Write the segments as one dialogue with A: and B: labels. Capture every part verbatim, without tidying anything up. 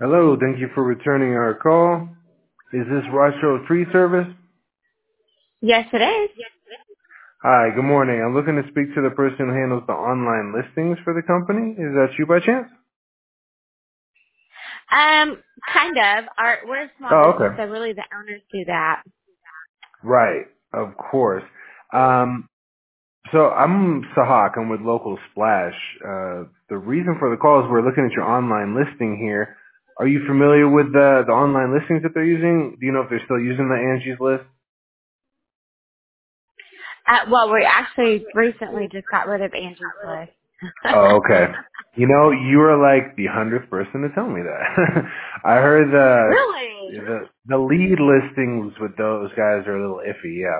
A: Hello, thank you for returning our call. Is this Rocho Tree Service?
B: Yes, it is.
A: Hi, good morning. I'm looking to speak to the person who handles the online listings for the company. Is that you by chance?
B: Um, kind of. Our we're a small
A: Oh,
B: business,
A: okay.
B: so really the owners do that.
A: Right, of course. Um, so I'm Sahak. I'm with Local Splash. Uh, the reason for the call is we're looking at your online listing here. Are you familiar with the, the online listings that they're using? Do you know if they're still using the Angie's List?
B: Uh, well, we actually recently just got rid of Angie's List.
A: Oh, okay. You know, you are like the hundredth person to tell me that. I heard the
B: Really?
A: the the lead listings with those guys are a little iffy. Yeah,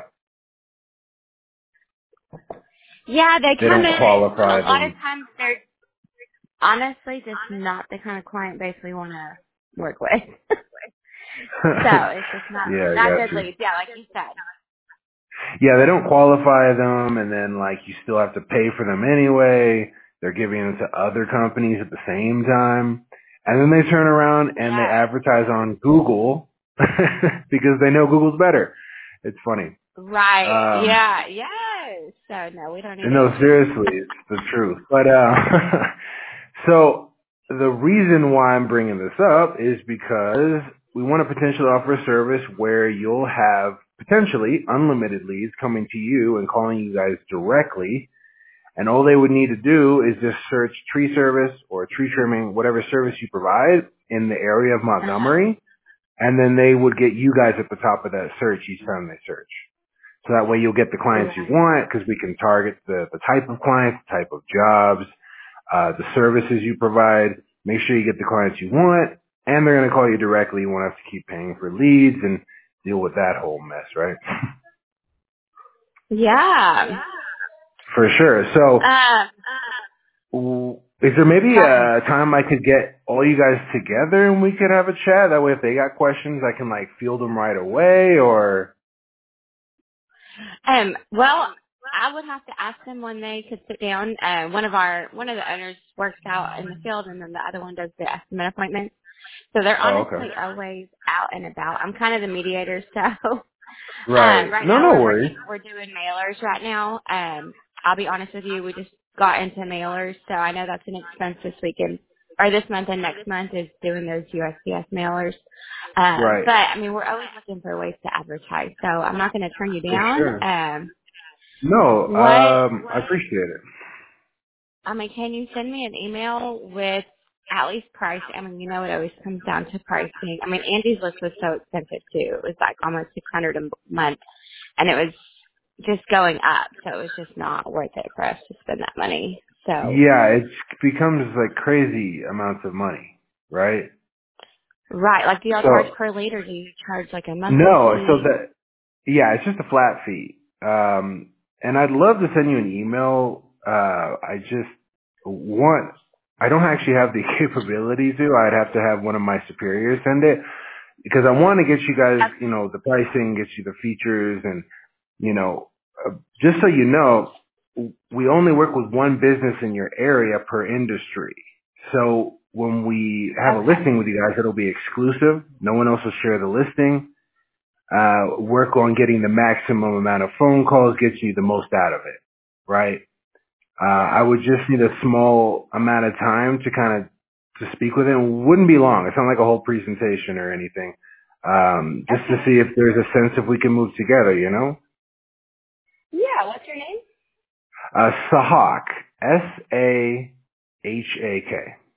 B: Yeah, they
A: they
B: come
A: don't
B: in. A
A: qualify
B: lot of
A: them.
B: times they're honestly just not the kind of client base we want to work with. So it's just not
A: Yeah, I
B: not
A: got
B: good
A: you.
B: leads. Yeah, like you said.
A: Yeah, they don't qualify them, and then like you still have to pay for them anyway. They're giving them to other companies at the same time, and then they turn around and they
B: Yeah.
A: advertise on Google because they know Google's better. It's funny.
B: Right.
A: Um,
B: Yeah. Yes. So no, we don't need
A: No,
B: Angie.
A: seriously, it's the truth. But uh so the reason why I'm bringing this up is because we want to potentially offer a service where you'll have potentially unlimited leads coming to you and calling you guys directly, and all they would need to do is just search tree service or tree trimming, whatever service you provide in the area of
B: Uh huh.
A: Montgomery, and then they would get you guys at the top of that search each time they search. So that way you'll get the clients you
B: Right.
A: want because we can target the, the type of clients, the type of jobs, uh, the services you provide. Make sure you get the clients you want, and they're going to call you directly. You won't have to keep paying for leads and deal with that whole mess, right?
B: Yeah.
A: For sure. So
B: Uh,
A: w- is there maybe
B: go ahead.
A: a time I could get all you guys together and we could have a chat? That way if they got questions, I can like field them right away or...
B: Um, well, I would have to ask them when they could sit down. Uh, one of our one of the owners works out in the field, and then the other one does the estimate appointments. So they're
A: Oh, okay.
B: honestly always out and about. I'm kind of the mediator, so
A: Right.
B: um, right
A: No,
B: now
A: no
B: we're
A: worries.
B: working. We're doing mailers right now. Um, I'll be honest with you, we just got into mailers, so I know that's an expense this weekend or this month and next month is doing those U S P S mailers. Um,
A: Right.
B: but I mean, we're always looking for ways to advertise, so I'm not going to turn you
A: For
B: down.
A: sure.
B: Um,
A: No,
B: what,
A: um, I appreciate it.
B: I mean, can you send me an email with at least price? I mean, you know, it always comes down to pricing. I mean, Andy's list was so expensive too. It was like almost six hundred a month, and it was just going up. So it was just not worth it for us to spend that money. So,
A: Yeah, it becomes like crazy amounts of money, right?
B: right. Like, do y'all charge
A: So
B: per lead or do you charge like a monthly
A: no, so
B: fee?
A: that yeah, it's just a flat fee. Um, and I'd love to send you an email. Uh, I just want I don't actually have the capability to. I'd have to have one of my superiors send it because I want to get you guys, you know, the pricing, get you the features, and you know, uh, just so you know, we only work with one business in your area per industry. So when we have a
B: Okay.
A: listing with you guys, it'll be exclusive. No one else will share the listing. Uh, work on getting the maximum amount of phone calls, gets you the most out of it, right? Uh, I would just need a small amount of time to kind of to speak with him. It wouldn't be long. It's not like a whole presentation or anything. Um, just to
B: Okay.
A: see if there's a sense if we can move together, you know?
B: Yeah. What's your name?
A: Uh, Sahak. S A H A K.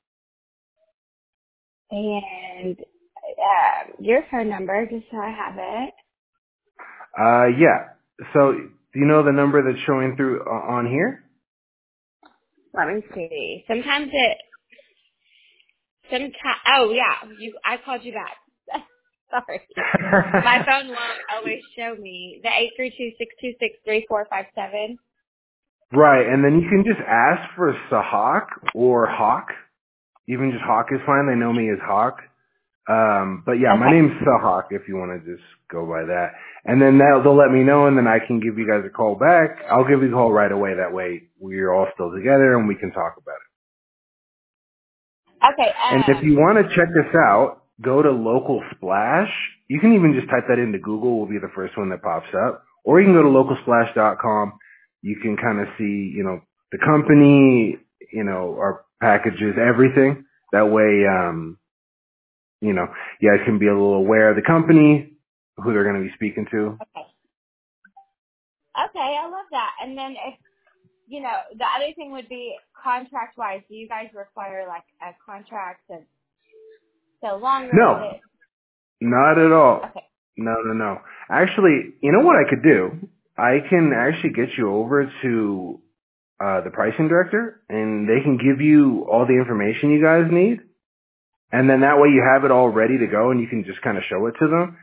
B: And uh, your phone number, just so I have it.
A: Uh, yeah. So, do you know the number that's showing through uh, on here?
B: Let me see. Sometimes it Sometimes, oh yeah, you. I called you back. Sorry, my phone won't always show me the eight three two six two six three four five seven.
A: Right, and then you can just ask for Sahak or Hawk. Even just Hawk is fine. They know me as Hawk. Um, but yeah, my
B: Okay.
A: name's Sahak if you want to just go by that. And then they'll, they'll let me know and then I can give you guys a call back. I'll give you a call right away. That way we're all still together and we can talk about
B: Okay.
A: And if
B: Um.
A: you want to check this out, go to Local Splash. You can even just type that into Google. Will be the first one that pops up. Or you can go to local splash dot com. You can kind of see, you know, the company, you know, our packages, everything. That way, um, you know, you guys can be a little aware of the company, who they're going to be speaking to.
B: Okay. Okay. I love that. And then if you know, the other thing would be contract wise. Do you guys require like a contract and so longer? Is
A: No,
B: it
A: not at all.
B: okay?
A: No, no, no. Actually, you know what I could do? I can actually get you over to uh, the pricing director, and they can give you all the information you guys need, and then that way you have it all ready to go, and you can just kind of show it to them.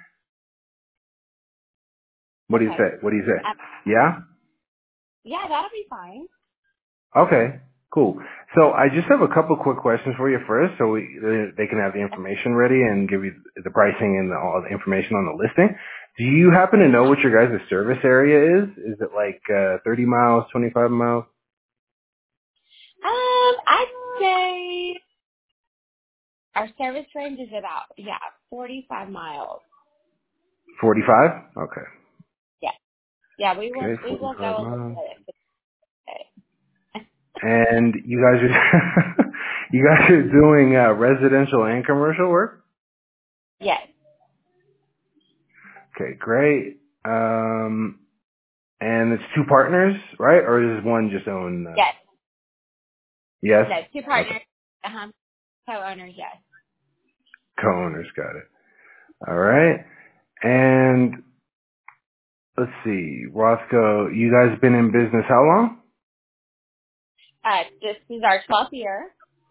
A: What do you
B: Okay.
A: say? What do you say?
B: Um,
A: Yeah?
B: yeah, that'll be fine.
A: Okay, cool. So I just have a couple quick questions for you first, so we, they can have the information ready and give you the pricing and the, all the information on the listing. Do you happen to know what your guys' service area is? Is it like uh, thirty miles, twenty-five miles?
B: Um, I'd say our service range is about yeah forty-five miles.
A: forty-five? Okay.
B: Yeah, yeah, we will
A: Okay,
B: we will go
A: forty-five
B: a little
A: miles.
B: bit.
A: And you guys are you guys are doing uh, residential and commercial work?
B: Yes,
A: Okay, great. Um, and it's two partners, right? Or is one just own? Uh,
B: yes,
A: yes.
B: no, two
A: Okay.
B: partners, uh huh, co-owners. Yes.
A: Co-owners, got it. All right. And let's see, Roscoe, you guys been in business how long?
B: Uh, this is our twelfth year.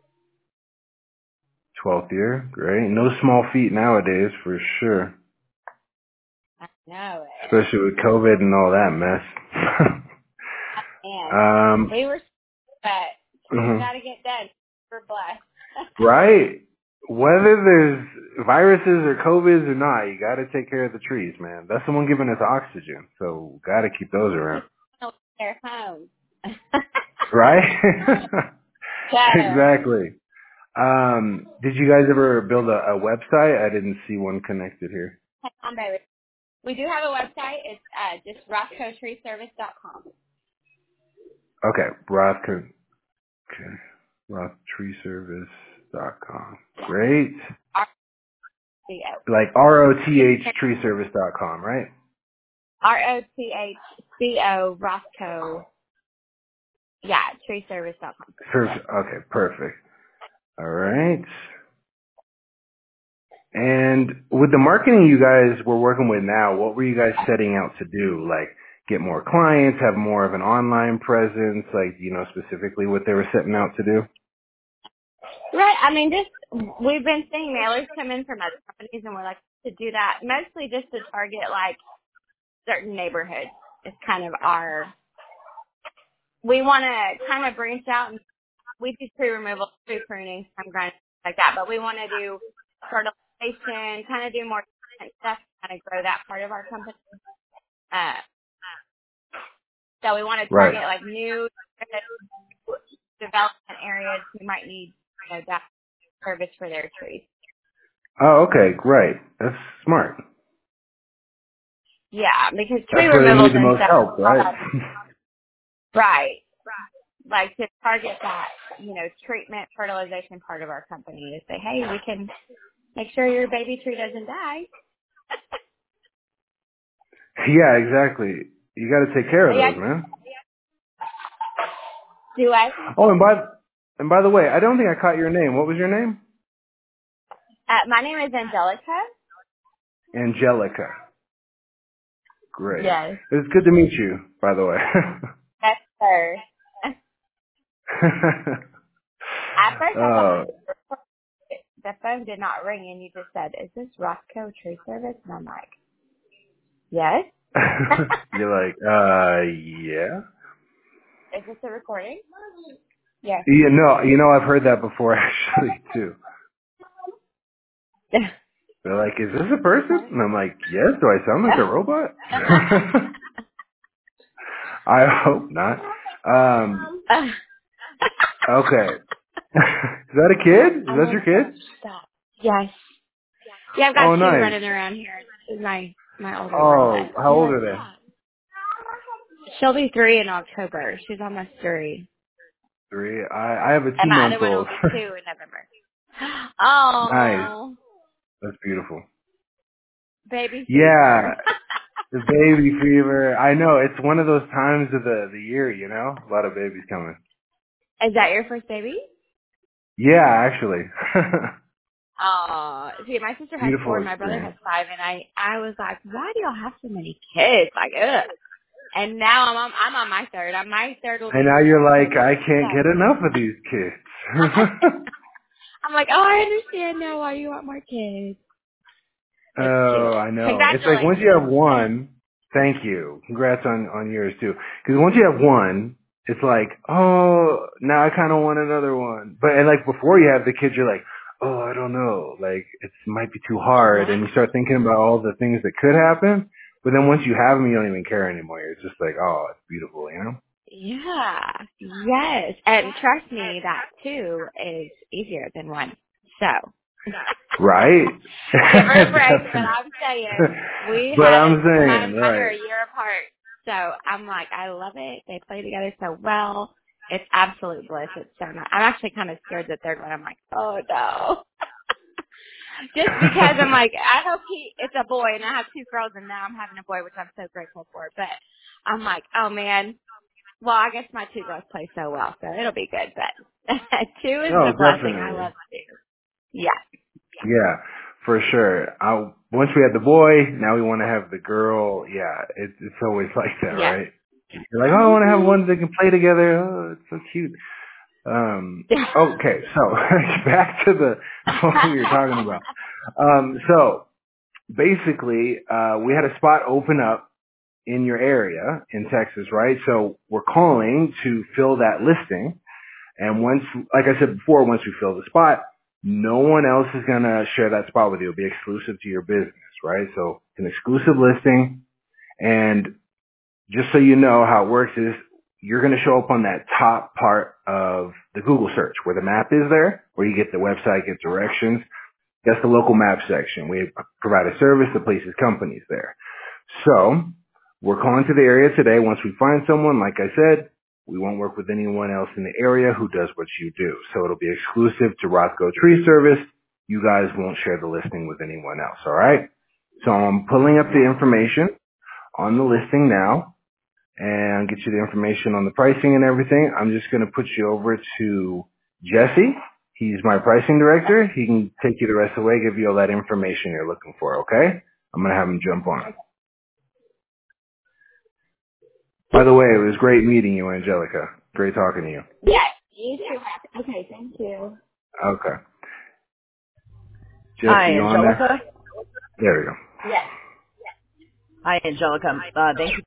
A: Twelfth year. Great. No small feat nowadays, for sure.
B: I know it.
A: Especially with COVID and all that mess.
B: And
A: um.
B: we were, but trees
A: mhm.
B: got to get done. We're blessed.
A: Right. Whether there's viruses or COVIDs or not, you got to take care of the trees, man. That's the one giving us oxygen, so got to keep those around.
B: Their home.
A: Right?
B: So,
A: Exactly. Um, did you guys ever build a, a website? I didn't see one connected here.
B: hang on, baby. We do have a website. It's uh, just roscoe tree service dot com.
A: Okay, Roth, okay, roth tree service dot com. Great.
B: R C O.
A: Like R O T H tree service dot com, right?
B: R O T H C O, Roscoe. Yeah, tree service dot com.
A: Service, okay, perfect. All right. And with the marketing you guys were working with now, what were you guys setting out to do? Like get more clients, have more of an online presence, like, you know, specifically what they were setting out to do?
B: Right. I mean, just we've been seeing mailers come in from other companies, and we're like to do that mostly just to target like certain neighborhoods. It's kind of our. We want to kind of branch out, and we do tree removal, tree pruning, some kind of like that. But we want to do fertilization, kind of do more different stuff, kind of grow that part of our company. Uh, so we want to
A: Right.
B: target like new development areas who might need you know, that service for their trees.
A: Oh, okay, right. That's smart.
B: Yeah, because tree
A: That's where they
B: removals
A: need the
B: and
A: most
B: stuff.
A: help, right?
B: Right. Like to target that, you know, treatment, fertilization part of our company to say, hey, we can make sure your baby tree doesn't die.
A: Yeah, exactly. You got to take care of
B: Yeah,
A: those, man.
B: do I?
A: Oh, and by and by the way, I don't think I caught your name. What was your name?
B: Uh, my name is Angelica.
A: Angelica. Great.
B: Yes.
A: It's good to meet you, by the way.
B: That's her. At first I thought
A: Oh.
B: the phone did not ring and you just said, is this Roscoe Tree Service? And I'm like, yes.
A: You're like, uh, yeah.
B: Is this a recording? Yes.
A: You know, you know, I've heard that before actually too. They're like, is this a person? And I'm like, yes. Do I sound like a robot? I hope not. Um, okay. Is that a kid? Is
B: I
A: that
B: love
A: your kid?
B: that. Yes. Yeah, I've
A: Oh,
B: got two
A: nice.
B: running around here. This is my my older one,
A: Oh,
B: but
A: how old
B: yes,
A: are they?
B: yeah. She'll be three in October. She's almost three.
A: Three. I, I have a
B: And my other one will
A: two-month-old.
B: be two in November.
A: Nice.
B: Oh,
A: That's beautiful.
B: baby
A: Yeah,
B: fever.
A: the baby fever. I know. It's one of those times of the, the year, you know? A lot of babies coming.
B: Is that your first baby?
A: Yeah, actually.
B: Oh, see, my sister has four
A: Beautiful
B: and my brother
A: experience.
B: has five, and I, I was like, why do y'all have so many kids? Like, ugh. And now I'm on, I'm on my third. I'm my third will
A: And
B: be
A: now
B: this
A: you're like,
B: October.
A: I can't get
B: So.
A: enough of these kids.
B: I'm like, oh, I understand now why you want more kids. It's
A: Oh,
B: cute.
A: I know. It's like once you have
B: Congratulations.
A: one, thank you. Congrats on, on yours too. Because once you have one, it's like, oh, now I kind of want another one. But and like before you have the kids, you're like, oh, I don't know. Like it might be too hard.
B: Yeah.
A: And you start thinking about all the things that could happen. But then once you have them, you don't even care anymore. It's just like, oh, it's beautiful, you know?
B: Yeah. Yes. And trust me, that two is easier than one. So.
A: Right?
B: Give her a break, but
A: Definitely.
B: I'm saying we
A: But
B: had
A: I'm
B: a mine
A: saying,
B: and mine are
A: right.
B: a year apart. So I'm like, I love it. They play together so well. It's absolute bliss. It's so nice. I'm actually kind of scared the third one. I'm like, oh no. Just because I'm like, I hope he it's a boy and I have two girls and now I'm having a boy, which I'm so grateful for. But I'm like, oh man. Well, I guess my two girls play so well, so it'll be good. But two is
A: Oh,
B: the blessing. I
A: definitely.
B: love two. Yeah.
A: Yeah, for sure. I, once we had the boy, now we want to have the girl. Yeah, it's it's always like that,
B: Yes.
A: right? You're like, oh, I want to have
B: Mhm.
A: one that can play together. Oh, it's so cute. Um, okay, so back to the what we were talking about. Um, so basically, uh, we had a spot open up in your area in Texas, right? So we're calling to fill that listing. And once, like I said before, once we fill the spot, no one else is going to share that spot with you. It'll be exclusive to your business, right? So it's an exclusive listing. And just so you know how it works is you're going to show up on that top part of the Google search where the map is there, where you get the website, get directions. That's the local map section. We provide a service that places companies there. So we're calling to the area today. Once we find someone, like I said, we won't work with anyone else in the area who does what you do. So it'll be exclusive to Roscoe Tree Service. You guys won't share the listing with anyone else, all right? So I'm pulling up the information on the listing now and get you the information on the pricing and everything. I'm just going to put you over to Jesse. He's my pricing director. He can take you the rest of the way, give you all that information you're looking for, okay? I'm going to have him jump on. By the way, it was great meeting you, Angelica. Great talking to you.
B: Yes. You too. Okay, thank you.
A: Okay.
C: Hi,
A: Jesse, you on there?
C: Angelica.
A: There we go.
B: Yes.
C: Hi, Angelica. Uh, thank you